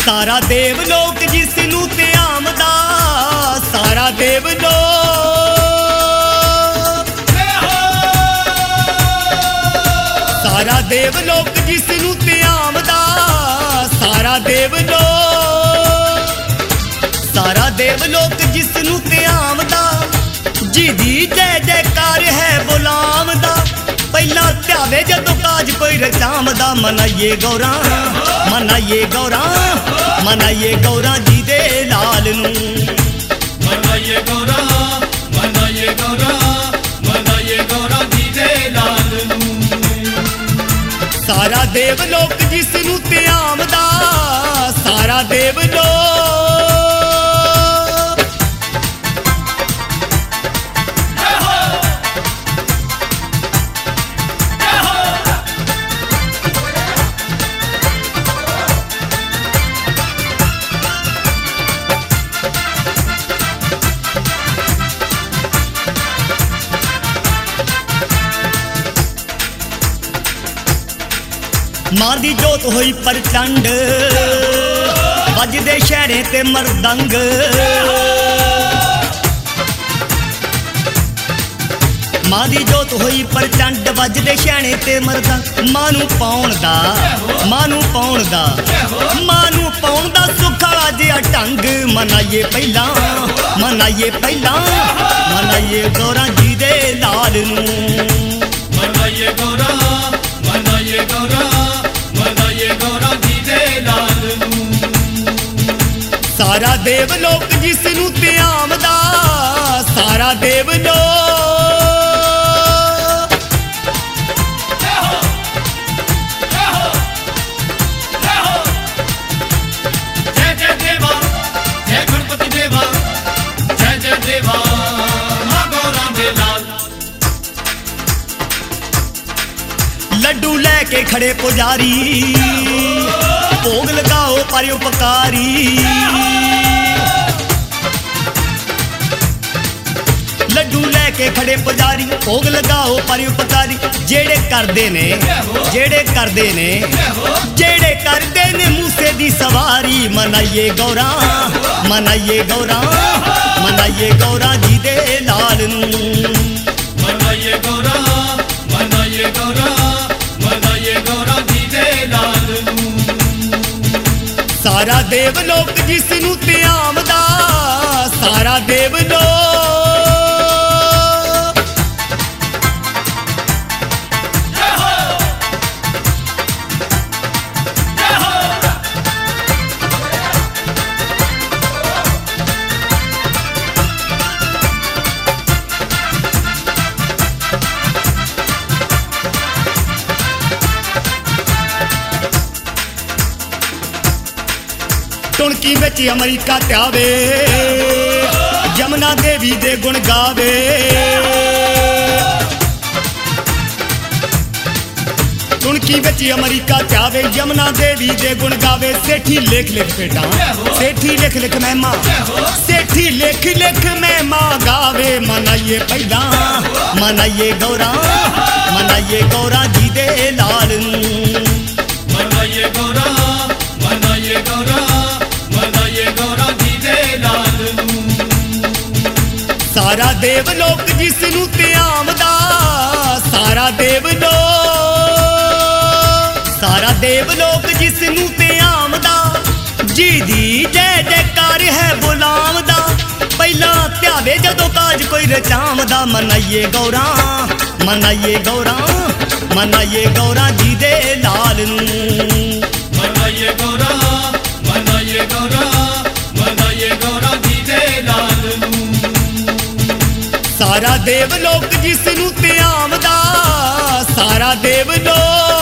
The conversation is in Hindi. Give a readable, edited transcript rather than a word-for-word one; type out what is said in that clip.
सारा देवलोक जिसनू ते आमदा, सारा देवलोक, सारा देवलोक जिसनू ते आमदा, सारा देवलोक, सारा देवलोक जिसनू ते आमदा, जिदी जय जयकार है गुलाम दा, पहला ध्यावे जदों काज कोई रचामदा, मनाइए गौरा, मनाइए गौरा, मनाइए गौरा जी दे लाल नू, मनाइए गौरा, मनाइए गौरा, मनाइए गौरा जी दे लाल नू। सारा देवलोक जिसनू ते आमदा, सारा देवलोक, मां दी जोत होई प्रचंड, बजदे शहरे ते मरदंग, मां दी जोत होई प्रचंड, बजदे शहरे ते मरदंग, मां नू पाउण दा, मां नू पाउण दा, मां नू पाउण दा सुखा जिहा ढंग, मनाइए पहला, मनाइए पहला, मनाइए गौरा जी दे लाल नू, मनाइए गौरा, मनाइए गौरा, मनाइए गौरा जी दे लाल नू। सारा देवलोक जिसनू ते आमदा, सारा देवलोक, जय जय देवा, जय गणपति देवा, जय जय देवा, मां गौरा दे लाल। लड्डू लेके खड़े पुजारी, भोग लगाओ परोपकारी, लड्डू लेके खड़े पुजारी, भोग लगाओ परोपकारी, जेड़े करदे ने, जेड़े करदे ने, जेड़े करदे ने मूसे दी सवारी, मनाइए गौरा, मनाइए गौरा, मनाइए गौरा जी दे लाल नू, मनाइए गौरा, मनाइए गौरा, मनाइए गौरा जी दे लाल नू। सारा देवलोक जिसनू ते आमदा, सारा देवलोक, टुणकी विच अमरीका त्यावे, यमुना देवी दे गुण गावे, टुणकी विच अमरीका त्यावे, यमुना देवी दे गुण गावे, सेठी लेख लिख बेटा, सेठी लिख लिख महिमा, सेठी लिख लिख महिमा गावे, मनाइए पहला, मनाइए गौरा, मनाइए गौरा जी दे लाल नू, मनाइए गौरा, मनाइए गौरा, मनाइए गौरा जी दे लाल नू। सारा देवलोक जिसनू ते आमदा, सारा देवलोक, सारा देवलोक जिसनू ते आमदा, जिदी जय जयकार है गुलाम दा, पहला ध्यावे जदों काज कोई रचामदा, मनाइए गौरा, मनाइए गौरा, मनाइए गौरा जी दे लाल नू, मनाइए गौरा, मनाइए गौरा, मनाइए गौरा जी दे लाल नू। सारा देवलोक जिसनू ते आमदा, सारा देवलोक।